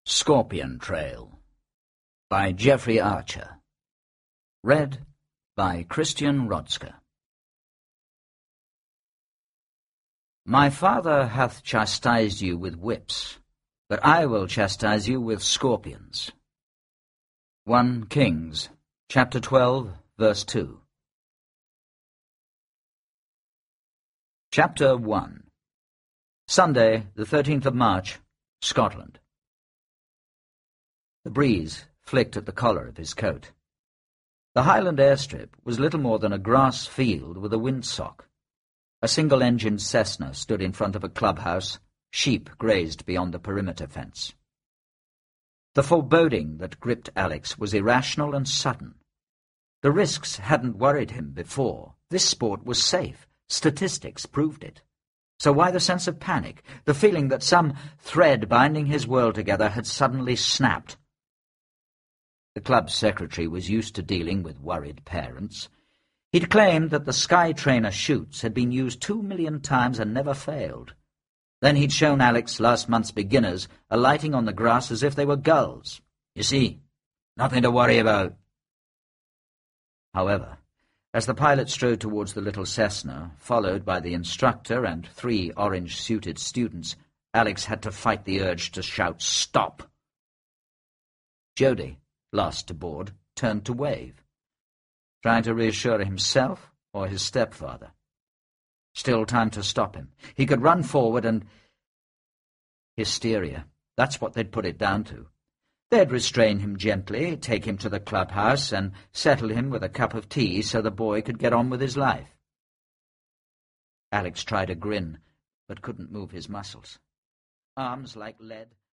Scorpion Trail by Jeffrey Archer. Read by Christian Rodska. My father hath chastised you with whips, but I will chastise you with scorpions. 1 Kings, chapter 12, verse 2. Chapter 1. Sunday, the 13th of March, Scotland. The breeze flicked at the collar of his coat. The Highland airstrip was little more than a grass field with a windsock. A single-engined Cessna stood in front of a clubhouse. Sheep grazed beyond the perimeter fence. The foreboding that gripped Alex was irrational and sudden. The risks hadn't worried him before. This sport was safe. Statistics proved it. So why the sense of panic, the feeling that some thread binding his world together had suddenly snapped? The club's secretary was used to dealing with worried parents. He'd claimed that the Skytrainer chutes had been used 2 million times and never failed. Then he'd shown Alex last month's beginners alighting on the grass as if they were gulls. You see, nothing to worry about. However, as the pilot strode towards the little Cessna, followed by the instructor and 3 orange-suited students, Alex had to fight the urge to shout, "Stop!" Jody, last to board, turned to wave, trying to reassure himself or his stepfather. Still time to stop him. He could run forward and... Hysteria. That's what they'd put it down to. They'd restrain him gently, take him to the clubhouse, and settle him with a cup of tea so the boy could get on with his life. Alex tried a grin, but couldn't move his muscles. Arms like lead,